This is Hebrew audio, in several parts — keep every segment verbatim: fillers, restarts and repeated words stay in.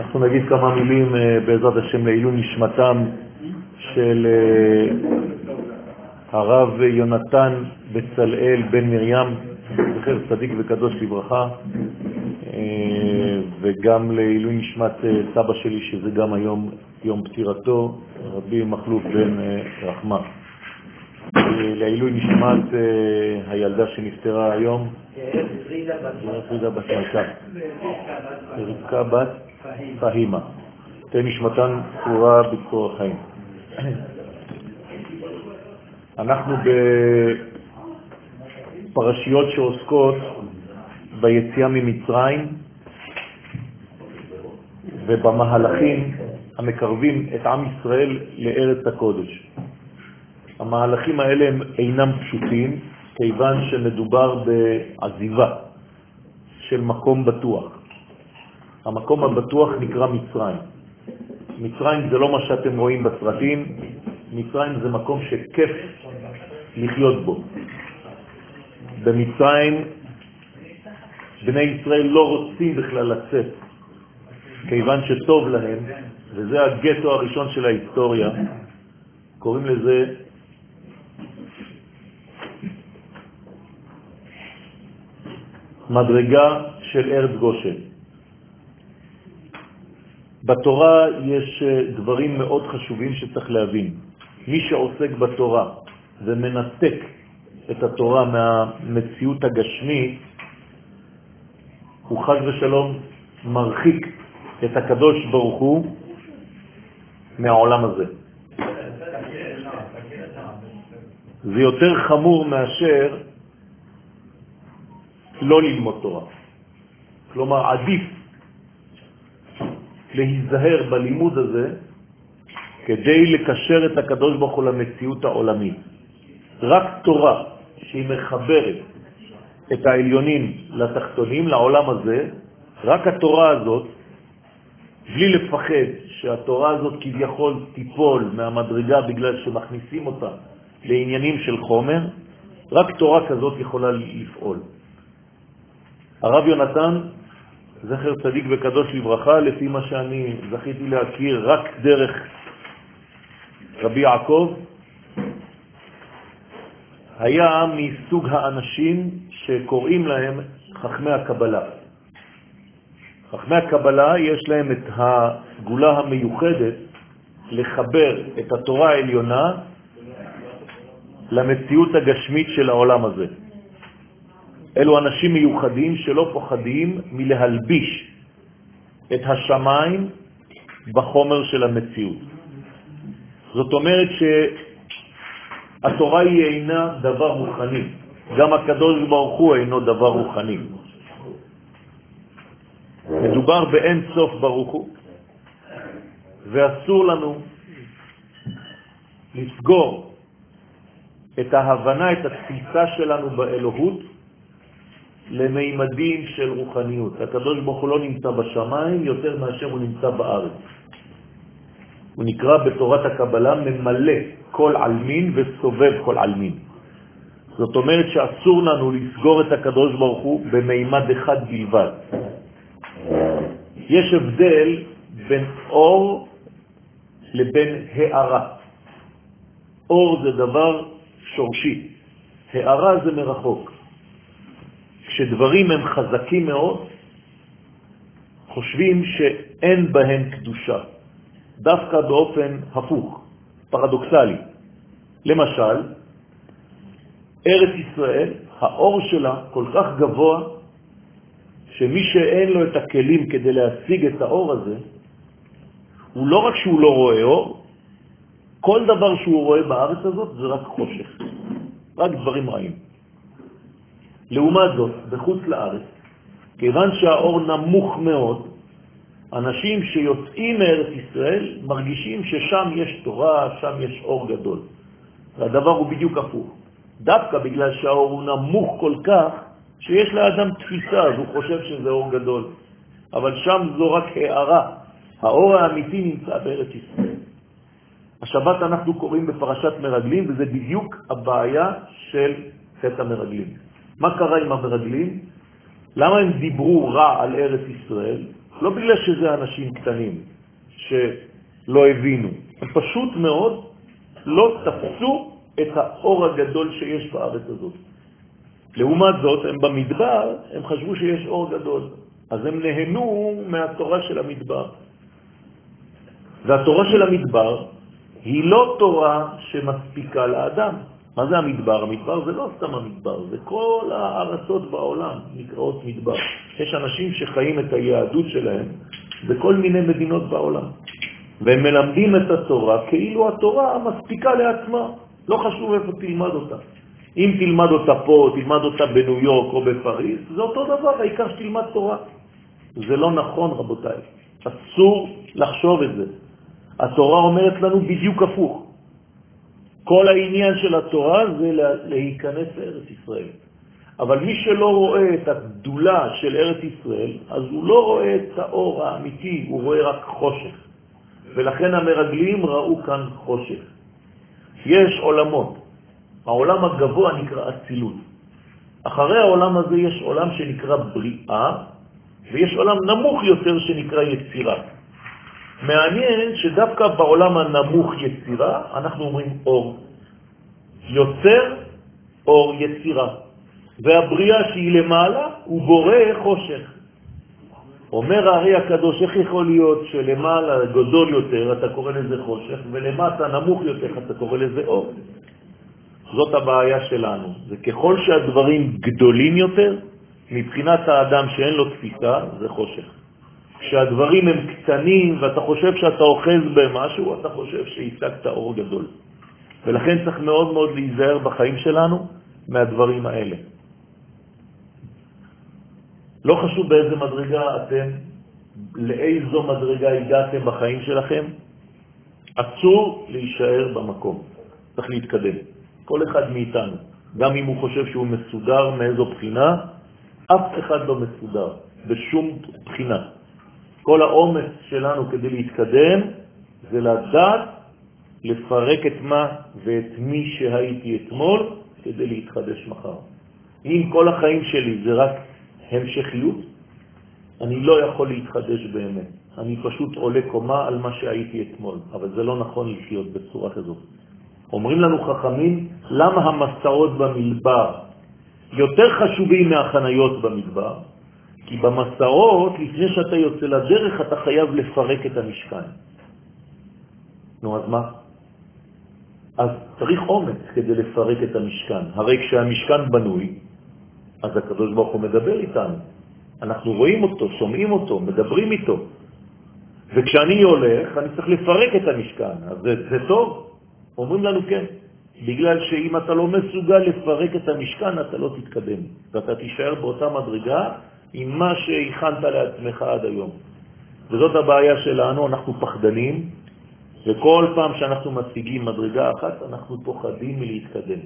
אנחנו נגיד כמה מילים בעזרת השם לעילוי נשמתם של הרב יונתן בצלאל בן מרים, זכר צדיק וקדוש לברכה, וגם לעילוי נשמת סבא שלי שזה גם היום יום פטירתו, רבי מחלוף בן רחמה. לעילוי נשמת הילדה שנפטרה היום, פרידה בת מלכה, רבקה בת פהימה, תהיה נשמתן צרורה בצרור החיים. אנחנו בפרשיות שעוסקות ביציאה ממצרים ובמהלכים המקרבים את עם ישראל לארץ הקודש. המהלכים האלה הם אינם פשוטים, כיוון שמדובר בעזיבה של מקום בטוח. המקום הבטוח נקרא מצרים. מצרים זה לא מה שאתם רואים בסרטים, מצרים זה מקום שכיף לחיות בו. במצרים בני ישראל לא רוצים בכלל לצאת, כיוון שטוב להם, וזה הגטו הראשון של ההיסטוריה, קוראים לזה מדרגה של ארץ גושן. בתורה יש דברים מאוד חשובים שצריך להבין. מי שעוסק בתורה ומנתק את התורה מהמציאות הגשמית, הוא חס ושלום מרחיק את הקדוש ברוך הוא מהעולם הזה. זה יותר חמור מאשר לא ללמוד תורה. כלומר, עדיף להיזהר בלימוד הזה כדי לקשר את הקדוש ברוך הוא למציאות העולמית. רק תורה שהיא מחברת את העליונים לתחתונים, לעולם הזה, רק התורה הזאת, בלי לפחד שהתורה הזאת כביכול תיפול מהמדרגה בגלל שמכניסים אותה לעניינים של חומר, רק תורה כזאת יכולה לפעול. הרב יונתן, זכר צדיק וקדוש לברכה, לפי מה שאני זכיתי להכיר רק דרך רבי יעקב, היה מסוג האנשים שקוראים להם חכמי הקבלה. חכמי הקבלה יש להם את הסגולה המיוחדת לחבר את התורה העליונה למציאות הגשמית של העולם הזה. אלו אנשים מיוחדים שלא פוחדים מלהלביש את השמיים בחומר של המציאות. זאת אומרת שהתורה היא אינה דבר רוחני, גם הקדוש ברוך הוא אינו דבר רוחני. מדובר באין סוף ברוך הוא, ואסור לנו לסגור את ההבנה, את התפיסה שלנו באלוהות למימדים של רוחניות. הקדוש ברוך הוא לא נמצא בשמיים יותר מאשר הוא נמצא בארץ. הוא נקרא בתורת הקבלה ממלא כל עלמין וסובב כל עלמין. זאת אומרת שאסור לנו לסגור את הקדוש ברוך הוא במימד אחד בלבד. יש הבדל בין אור לבין הערה. אור זה דבר שורשי, הערה זה מרחוק. כשדברים הם חזקים מאוד, חושבים שאין בהם קדושה, דווקא באופן הפוך, פרדוקסלי. למשל, ארץ ישראל, האור שלה כל כך גבוה, שמי שאין לו את הכלים כדי להשיג את האור הזה, הוא לא רק שהוא לא רואה אור, כל דבר שהוא רואה בארץ הזאת זה רק חושך, רק דברים רעים. לעומת זאת, בחוץ לארץ, כיוון שהאור נמוך מאוד, אנשים שיוצאים מארץ ישראל מרגישים ששם יש תורה, שם יש אור גדול. והדבר הוא בדיוק הפוך. דווקא בגלל שהאור הוא נמוך כל כך, שיש לאדם תפיסה, אז הוא חושב שזה אור גדול. אבל שם זו רק הערה. האור האמיתי נמצא בארץ ישראל. השבת אנחנו קוראים בפרשת מרגלים, וזה בדיוק הבעיה של חטא המרגלים. מה קרה עם המרגלים? למה הם דיברו רע על ארץ ישראל? לא בגלל שזה אנשים קטנים שלא הבינו, הם פשוט מאוד לא תפסו את האור הגדול שיש בארץ הזאת. לעומת זאת, הם במדבר, הם חשבו שיש אור גדול, אז הם נהנו מהתורה של המדבר. והתורה של המדבר היא לא תורה שמספיקה לאדם. מה זה המדבר? המדבר זה לא סתם המדבר, זה כל הארצות בעולם נקראות מדבר. יש אנשים שחיים את היהדות שלהם בכל מיני מדינות בעולם, והם מלמדים את התורה כאילו התורה מספיקה לעצמה, לא חשוב איפה תלמד אותה. אם תלמד אותה פה, תלמד אותה בניו יורק או בפריז, זה אותו דבר, העיקר שתלמד תורה. זה לא נכון, רבותיי. אסור לחשוב את זה. התורה אומרת לנו בדיוק הפוך. כל העניין של התורה זה להיכנס לארץ ישראל. אבל מי שלא רואה את הגדולה של ארץ ישראל, אז הוא לא רואה את האור האמיתי, הוא רואה רק חושך. ולכן המרגלים ראו כאן חושך. יש עולמות. העולם הגבוה נקרא אצילות. אחרי העולם הזה יש עולם שנקרא בריאה, ויש עולם נמוך יותר שנקרא יצירה. מעניין שדווקא בעולם הנמוך יצירה, אנחנו אומרים אור. יוצר, אור יצירה. והבריאה שהיא למעלה, הוא בורא חושך. אומר הרי הקדוש, איך יכול להיות שלמעלה גדול יותר, אתה קורא לזה חושך, ולמטה נמוך יותר, אתה קורא לזה אור. זאת הבעיה שלנו. זה ככל שהדברים גדולים יותר, מבחינת האדם שאין לו תפיסה, זה חושך. כשהדברים הם קטנים ואתה חושב שאתה אוחז במשהו, אתה חושב שהשגת אור גדול. ולכן צריך מאוד מאוד להיזהר בחיים שלנו מהדברים האלה. לא חשוב באיזה מדרגה אתם, לאיזו מדרגה הגעתם בחיים שלכם, אסור להישאר במקום. צריך להתקדם. כל אחד מאיתנו, גם אם הוא חושב שהוא מסודר מאיזו בחינה, אף אחד לא מסודר, בשום בחינה. כל האומץ שלנו כדי להתקדם זה לדעת לפרק את מה ואת מי שהייתי אתמול כדי להתחדש מחר. אם כל החיים שלי זה רק המשכיות, אני לא יכול להתחדש באמת. אני פשוט עולה קומה על מה שהייתי אתמול, אבל זה לא נכון לחיות בצורה כזאת. אומרים לנו חכמים, למה המסעות במדבר יותר חשובים מהחניות במדבר? כי במסעות, לפני שאתה יוצא לדרך, אתה חייב לפרק את המשכן. נו, אז מה? אז צריך אומץ כדי לפרק את המשכן. הרי כשהמשכן בנוי, אז הקדוש ברוך הוא מדבר איתנו. אנחנו רואים אותו, שומעים אותו, מדברים איתו. וכשאני הולך, אני צריך לפרק את המשכן. אז זה, זה טוב? אומרים לנו כן. בגלל שאם אתה לא מסוגל לפרק את המשכן, אתה לא תתקדם. ואתה תישאר באותה מדרגה עם מה שהכנת לעצמך עד היום. וזאת הבעיה שלנו, אנחנו פחדנים, וכל פעם שאנחנו משיגים מדרגה אחת, אנחנו פוחדים מלהתקדם.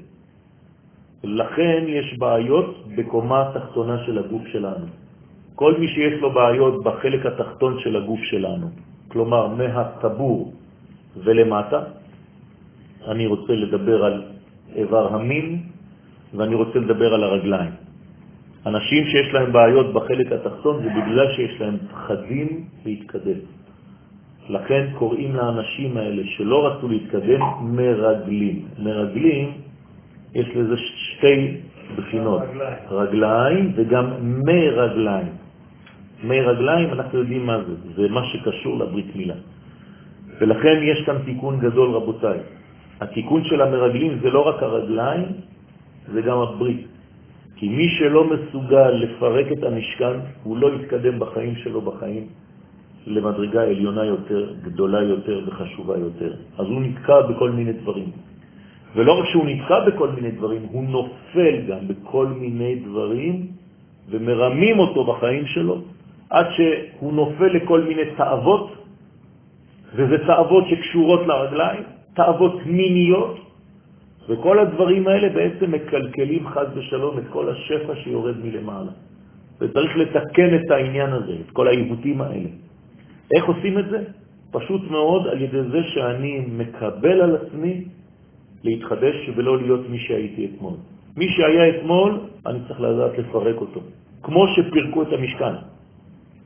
לכן יש בעיות בקומה התחתונה של הגוף שלנו. כל מי שיש לו בעיות בחלק התחתון של הגוף שלנו, כלומר מהטבור ולמטה, אני רוצה לדבר על איבר המין, ואני רוצה לדבר על הרגליים. אנשים שיש להם בעיות בחלק התחתון זה בגלל שיש להם פחדים להתקדם. לכן קוראים לאנשים האלה שלא רצו להתקדם מרגלים. מרגלים יש לזה שתי בחינות, רגליים, רגליים וגם מרגליים. מרגליים אנחנו יודעים מה זה, זה מה שקשור לברית מילה. ולכן יש כאן תיקון גדול רבותיי. התיקון של המרגלים זה לא רק הרגליים, זה גם הברית. כי מי שלא מסוגל לפרק את המשכן, הוא לא יתקדם בחיים שלו בחיים למדרגה עליונה יותר, גדולה יותר וחשובה יותר. אז הוא נתקע בכל מיני דברים. ולא רק שהוא נתקע בכל מיני דברים, הוא נופל גם בכל מיני דברים ומרמים אותו בחיים שלו, עד שהוא נופל לכל מיני תאוות, וזה תאוות שקשורות לרגליים, תאוות מיניות, וכל הדברים האלה בעצם מקלקלים חז ושלום את כל השפע שיורד מלמעלה. וצריך לתקן את העניין הזה, את כל העיוותים האלה. איך עושים את זה? פשוט מאוד על ידי זה שאני מקבל על עצמי להתחדש ולא להיות מי שהייתי אתמול. מי שהיה אתמול, אני צריך לדעת לפרק אותו. כמו שפרקו את המשכן.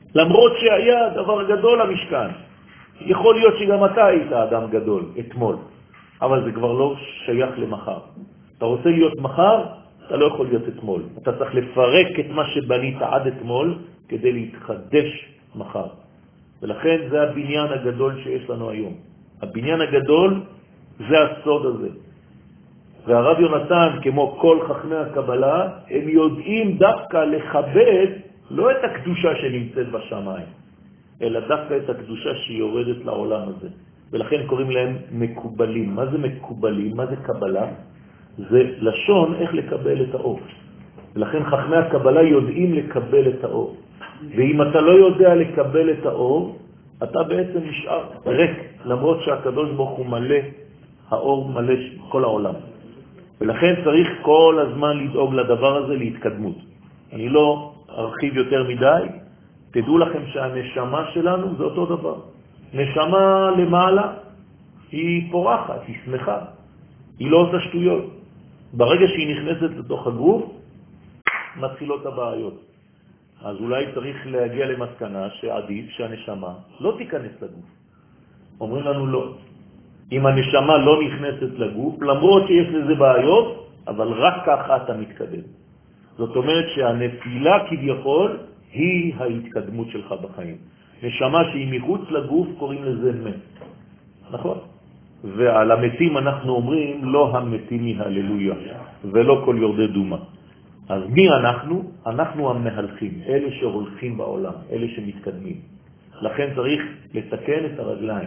למרות שהיה דבר גדול המשכן. יכול להיות שגם אתה היית אדם גדול אתמול, אבל זה כבר לא שייך למחר. אתה רוצה להיות מחר, אתה לא יכול להיות אתמול. אתה צריך לפרק את מה שבנית עד אתמול כדי להתחדש מחר. ולכן זה הבניין הגדול שיש לנו היום. הבניין הגדול זה הסוד הזה. והרב יונתן, כמו כל חכמי הקבלה, הם יודעים דווקא לכבד לא את הקדושה שנמצאת בשמיים, אלא דווקא את הקדושה שיורדת לעולם הזה. ולכן קוראים להם מקובלים. מה זה מקובלים? מה זה קבלה? זה לשון איך לקבל את האור. ולכן חכמי הקבלה יודעים לקבל את האור. ואם אתה לא יודע לקבל את האור, אתה בעצם נשאר ריק, למרות שהקדוש ברוך הוא מלא, האור מלא כל העולם. ולכן צריך כל הזמן לדאוג לדבר הזה להתקדמות. אני לא ארחיב יותר מדי, תדעו לכם שהנשמה שלנו זה אותו דבר. נשמה למעלה היא פורחת, היא שמחה, היא לא עושה שטויות. ברגע שהיא נכנסת לתוך הגוף, מתחילות הבעיות. אז אולי צריך להגיע למסקנה שעדיף שהנשמה לא תיכנס לגוף. אומרים לנו לא. אם הנשמה לא נכנסת לגוף, למרות שיש לזה בעיות, אבל רק ככה אתה מתקדם. זאת אומרת שהנפילה כביכול היא ההתקדמות שלך בחיים. נשמה שהיא מחוץ לגוף קוראים לזה מת. נכון? ועל המתים אנחנו אומרים לא המתים מהללויה ולא כל יורדי דומה. אז מי אנחנו? אנחנו המהלכים, אלה שהולכים בעולם, אלה שמתקדמים. לכן צריך לתקן את הרגליים.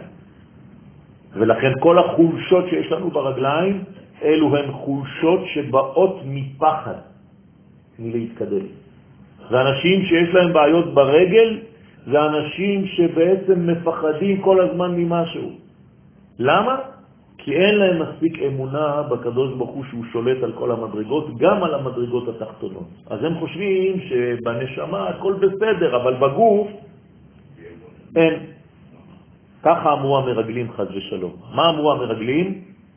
ולכן כל החולשות שיש לנו ברגליים, אלו הן חולשות שבאות מפחד מלהתקדם. זה אנשים שיש להם בעיות ברגל, זה אנשים שבעצם מפחדים כל הזמן ממשהו. למה? כי אין להם מספיק אמונה בקדוש ברוך הוא שהוא שולט על כל המדרגות, גם על המדרגות התחתונות. אז הם חושבים שבנשמה הכל בסדר, אבל בגוף אין. ככה אמרו המרגלים חז ושלום. מה אמרו המרגלים?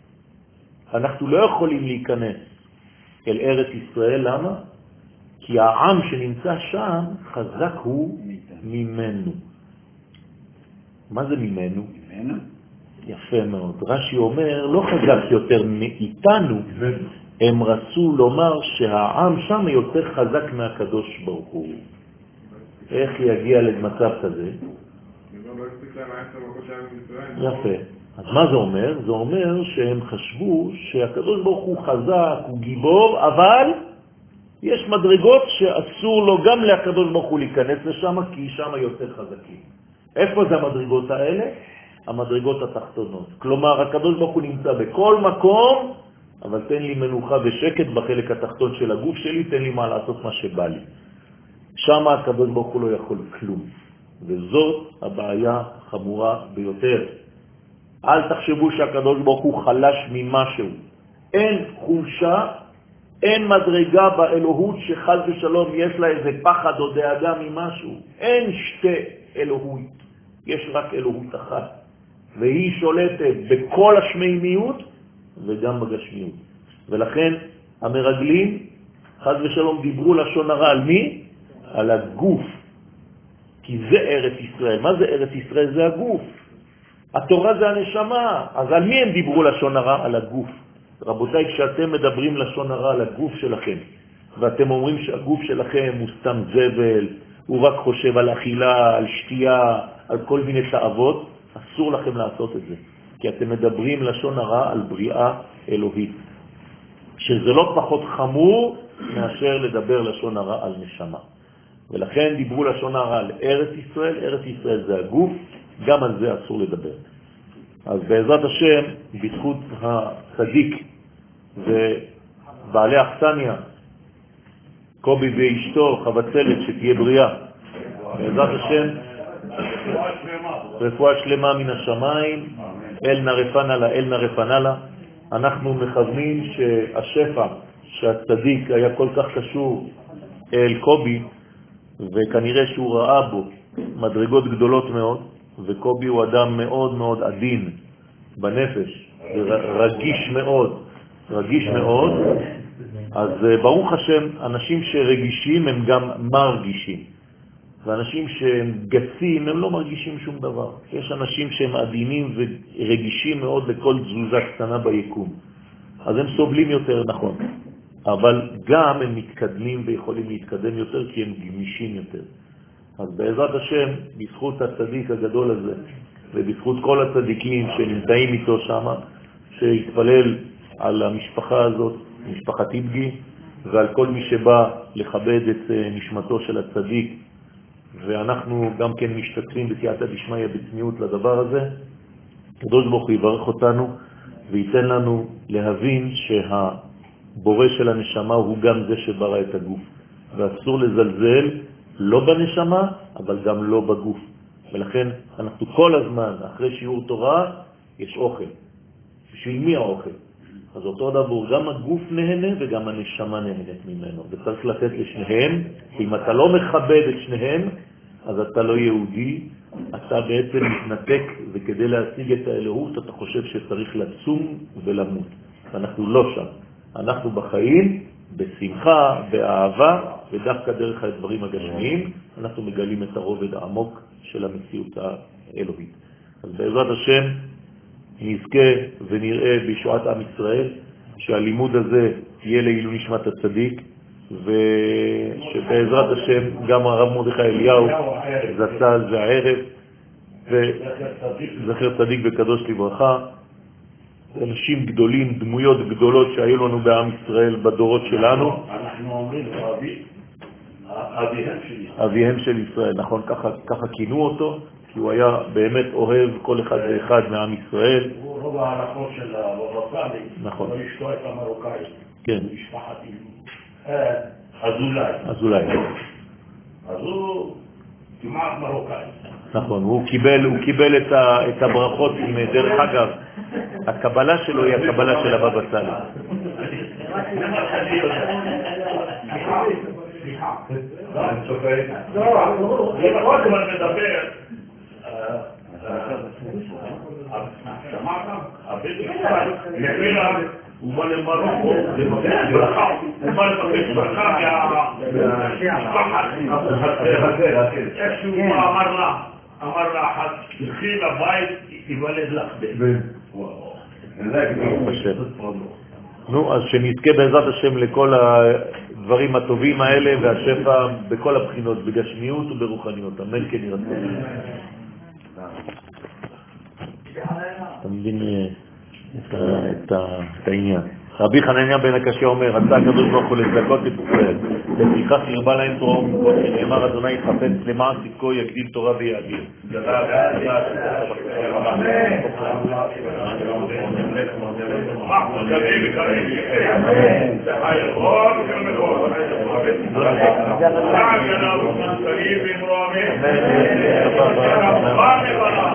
אנחנו לא יכולים להיכנס אל ארץ ישראל, למה? כי העם שנמצא שם חזק הוא ממנו. מה זה ממנו? ממנו? יפה מאוד. רש"י אומר, לא חזק יותר מאיתנו, הם רצו לומר שהעם שם יותר חזק מהקדוש ברוך הוא. איך יגיע למצב כזה? יפה. אז מה זה אומר? זה אומר שהם חשבו שהקדוש ברוך הוא חזק, הוא גיבור, אבל יש מדרגות שאסור לו גם לקדוש ברוך הוא להיכנס לשם, כי שם יותר חזקים. איפה זה המדרגות האלה? המדרגות התחתונות. כלומר, הקדוש ברוך הוא נמצא בכל מקום, אבל תן לי מנוחה ושקט בחלק התחתון של הגוף שלי, תן לי מה לעשות מה שבא לי. שם הקדוש ברוך הוא לא יכול כלום. וזאת הבעיה החמורה ביותר. אל תחשבו שהקדוש ברוך הוא חלש ממשהו. אין חולשה, אין מדרגה באלוהות שחל ושלום יש לה איזה פחד או דאגה ממשהו. אין שתי אלוהות, יש רק אלוהות אחת. והיא שולטת בכל השמימיות וגם בגשמיות. ולכן המרגלים חז ושלום דיברו לשון הרע על מי? על הגוף. כי זה ארץ ישראל. מה זה ארץ ישראל? זה הגוף. התורה זה הנשמה. אז על מי הם דיברו לשון הרע? על הגוף. רבותיי, כשאתם מדברים לשון הרע על הגוף שלכם, ואתם אומרים שהגוף שלכם הוא סתם זבל, הוא רק חושב על אכילה, על שתייה, על כל מיני תאוות, אסור לכם לעשות את זה. כי אתם מדברים לשון הרע על בריאה אלוהית. שזה לא פחות חמור מאשר לדבר לשון הרע על נשמה. ולכן דיברו לשון הרע על ארץ ישראל. ארץ ישראל זה הגוף, גם על זה אסור לדבר. אז בעזרת השם, בזכות הצדיק ובעלי אכסניה, קובי ואשתו, חבצלת, שתהיה בריאה. בעזרת השם, רפואה שלמה מן השמיים, אל נרפנה לה, אל נרפנה לה. אנחנו מכוונים שהשפע, שהצדיק היה כל כך קשור אל קובי, וכנראה שהוא ראה בו מדרגות גדולות מאוד, וקובי הוא אדם מאוד מאוד עדין בנפש, רגיש מאוד, רגיש מאוד. אז ברוך השם, אנשים שרגישים הם גם מרגישים. ואנשים שהם גסים, הם לא מרגישים שום דבר. יש אנשים שהם עדינים ורגישים מאוד לכל תזוזה קטנה ביקום. אז הם סובלים יותר, נכון. אבל גם הם מתקדמים ויכולים להתקדם יותר כי הם גמישים יותר. אז בעזרת השם, בזכות הצדיק הגדול הזה, ובזכות כל הצדיקים שנמצאים איתו שם, שהתפלל על המשפחה הזאת, משפחת איבגי, ועל כל מי שבא לכבד את נשמתו של הצדיק, ואנחנו גם כן משתתפים בסייעתא דשמיא בצניעות לדבר הזה. הקדוש ברוך הוא יברך אותנו וייתן לנו להבין שהבורא של הנשמה הוא גם זה שברא את הגוף, ואסור לזלזל לא בנשמה אבל גם לא בגוף. ולכן אנחנו כל הזמן אחרי שיעור תורה יש אוכל. בשביל מי האוכל? אז אותו דבר, גם הגוף נהנה וגם הנשמה נהנית ממנו, וצריך לתת לשניהם. אם אתה לא מכבד את שניהם, אז אתה לא יהודי, אתה בעצם מתנתק, וכדי להשיג את האלוהות אתה חושב שצריך לצום ולמות. אנחנו לא שם. אנחנו בחיים, בשמחה, באהבה, ודווקא דרך הדברים הגשמיים, אנחנו מגלים את הרובד העמוק של המציאות האלוהית. אז בעזרת השם, נזכה ונראה בישועת עם ישראל, שהלימוד הזה יהיה לעילוי נשמת הצדיק, ושבעזרת השם גם הרב מרדכי אליהו זצ"ל זה הערב, וזכר צדיק וקדוש לברכה, אנשים גדולים, דמויות גדולות שהיו לנו בעם ישראל בדורות שלנו. אנחנו אומרים אבי, אביהם של ישראל. אביהם של ישראל, נכון, ככה, ככה כינו אותו, כי הוא היה באמת אוהב כל אחד ואחד מעם ישראל. הוא רוב הערכות של הרופאלי, נכון. ואשתו הייתה מרוקאית. כן. משפחת אזולאי. אזולאי. אז הוא כמעט מרוקאי. נכון, הוא קיבל, הוא קיבל את, ה, את הברכות, דרך אגב, הקבלה שלו היא הקבלה של הבבא סאלי. סליחה, סליחה. לא, אני צוחק. לא, זה נכון, אבל מדבר. שמעת? הבית ישראל, לפילה, הוא בא למרוקו, לבקש ברכה, הוא בא לבקש ברכה מהמשפחת. איכשהו הוא אמר לה, אמר לה אחת, תלכי לבית, יוולד לך בן. נו, אז שנזכה בעזרת השם לכל הדברים הטובים האלה והשפע בכל הבחינות, בגשמיות וברוחניות. אמן כן ירצה. אתה מבין את העניין. רבי חנניה בן הקשיא אומר, רצה הקדוש ברוך הוא לצדקות את ישראל, לפיכך הרבה להם תורה ומצוות, שנאמר אדוני יתחפץ למען צדקו יגדיל תורה ויאדיר. אמן.